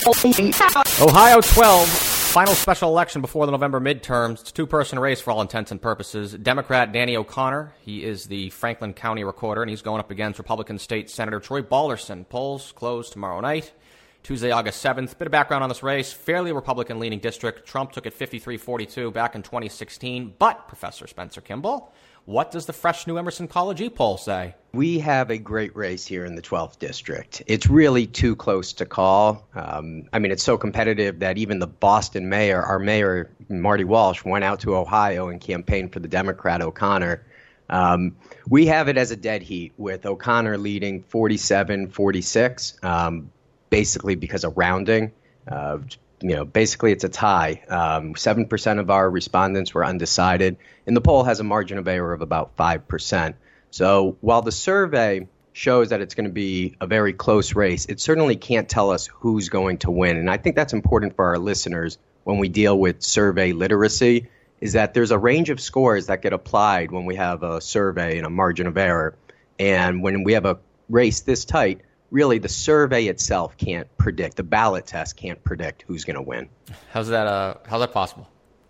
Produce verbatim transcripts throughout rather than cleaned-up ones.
Ohio twelve, final special election before the November midterms. It's a two-person race for all intents and purposes. Democrat Danny O'Connor, he is the Franklin County recorder, and he's going up against Republican State Senator Troy Balderson. Polls close tomorrow night, Tuesday, August seventh. Bit of background on this race. Fairly Republican-leaning district. Trump took it fifty-three forty-two back in twenty sixteen. But, Professor Spencer Kimball, what does the fresh New Emerson College e-poll say? We have a great race here in the twelfth district. It's really too close to call. Um, I mean, it's so competitive that even the Boston mayor, our mayor, Marty Walsh, went out to Ohio and campaigned for the Democrat O'Connor. Um, we have it as a dead heat with O'Connor leading forty-seven forty-six, um, basically because of rounding. Uh, You know, basically it's a tie. Um, seven percent of our respondents were undecided, and the poll has a margin of error of about five percent. So while the survey shows that it's going to be a very close race, it certainly can't tell us who's going to win. And I think that's important for our listeners when we deal with survey literacy, is that there's a range of scores that get applied when we have a survey and a margin of error. And when we have a race this tight, really, the survey itself can't predict. The ballot test can't predict who's going to win. How's that? Uh, how's that possible?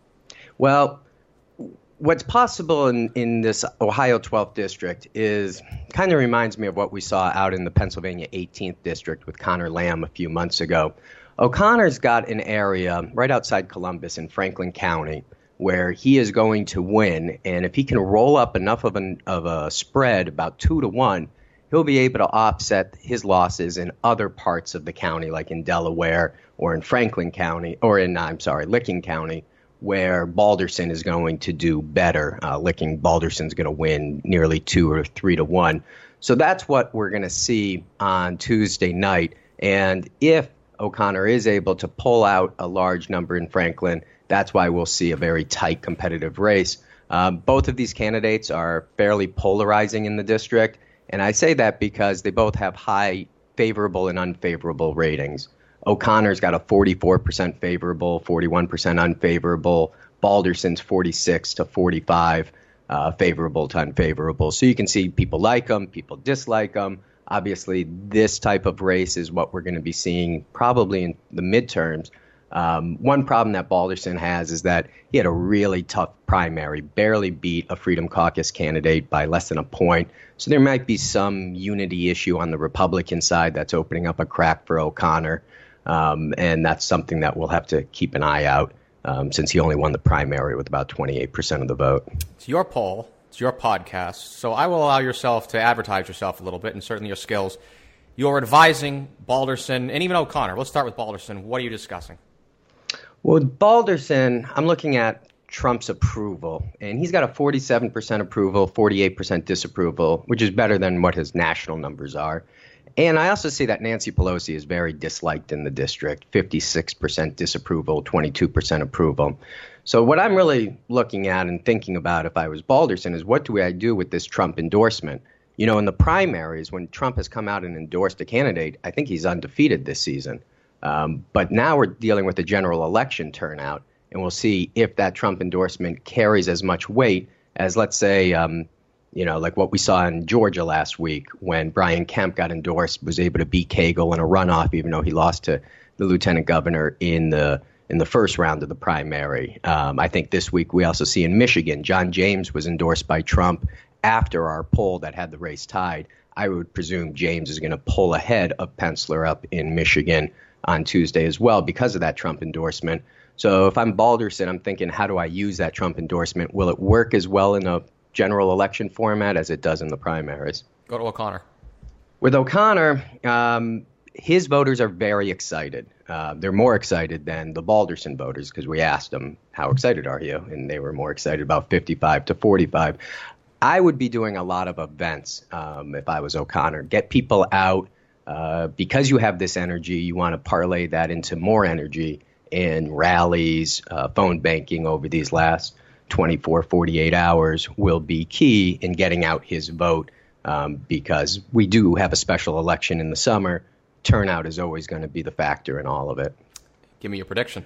Well, what's possible in, in this Ohio twelfth district is kind of reminds me of what we saw out in the Pennsylvania eighteenth district with Connor Lamb a few months ago. O'Connor's got an area right outside Columbus in Franklin County where he is going to win, and if he can roll up enough of, an, of a spread, about two to one, he'll be able to offset his losses in other parts of the county, like in Delaware or in Franklin County, or in, I'm sorry, Licking County, where Balderson is going to do better. Uh, Licking, Balderson's going to win nearly two or three to one. So that's what we're going to see on Tuesday night. And if O'Connor is able to pull out a large number in Franklin, that's why we'll see a very tight competitive race. Um, both of these candidates are fairly polarizing in the district. And I say that because they both have high favorable and unfavorable ratings. O'Connor's got a forty-four percent favorable, forty-one percent unfavorable. Balderson's forty-six to forty-five uh, favorable to unfavorable. So you can see people like them, people dislike them. Obviously, this type of race is what we're going to be seeing probably in the midterms. Um, one problem that Balderson has is that he had a really tough primary, barely beat a Freedom Caucus candidate by less than a point. So there might be some unity issue on the Republican side that's opening up a crack for O'Connor. Um, and that's something that we'll have to keep an eye out um, since he only won the primary with about twenty-eight percent of the vote. It's your poll. It's your podcast. So I will allow yourself to advertise yourself a little bit and certainly your skills. You're advising Balderson and even O'Connor. Let's start with Balderson. What are you discussing? Well, Balderson, I'm looking at Trump's approval, and he's got a forty-seven percent approval, forty-eight percent disapproval, which is better than what his national numbers are. And I also see that Nancy Pelosi is very disliked in the district, fifty-six percent disapproval, twenty-two percent approval. So what I'm really looking at and thinking about if I was Balderson is what do I do with this Trump endorsement? You know, in the primaries, when Trump has come out and endorsed a candidate, I think he's undefeated this season. Um, but now we're dealing with the general election turnout, and we'll see if that Trump endorsement carries as much weight as, let's say, um, you know, like what we saw in Georgia last week when Brian Kemp got endorsed, was able to beat Cagle in a runoff, even though he lost to the lieutenant governor in the in the first round of the primary. Um, I think this week we also see in Michigan, John James was endorsed by Trump after our poll that had the race tied. I would presume James is going to pull ahead of Penciller up in Michigan on Tuesday as well because of that Trump endorsement. So if I'm Balderson, I'm thinking, how do I use that Trump endorsement? Will it work as well in a general election format as it does in the primaries? Go to O'Connor. With O'Connor, um, his voters are very excited. Uh, they're more excited than the Balderson voters because we asked them, how excited are you? And they were more excited, about fifty-five to forty-five. I would be doing a lot of events um, if I was O'Connor. Get people out. Uh, because you have this energy, you want to parlay that into more energy in rallies, uh, phone banking over these last twenty-four, forty-eight hours will be key in getting out his vote um, because we do have a special election in the summer. Turnout is always going to be the factor in all of it. Give me your prediction.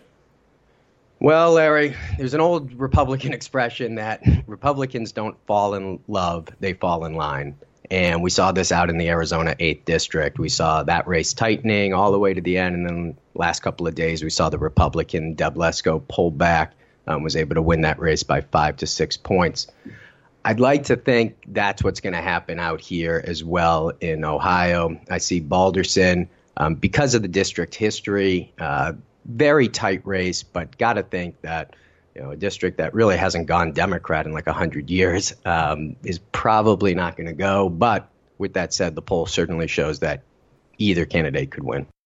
Well, Larry, there's an old Republican expression that Republicans don't fall in love, they fall in line. And we saw this out in the Arizona eighth District. We saw that race tightening all the way to the end. And then last couple of days, we saw the Republican Deb Lesko pull back, um, was able to win that race by five to six points. I'd like to think that's what's going to happen out here as well in Ohio. I see Balderson, um, because of the district history, uh, very tight race, but got to think that, you know, a district that really hasn't gone Democrat in like one hundred years um, is probably not going to go. But with that said, the poll certainly shows that either candidate could win.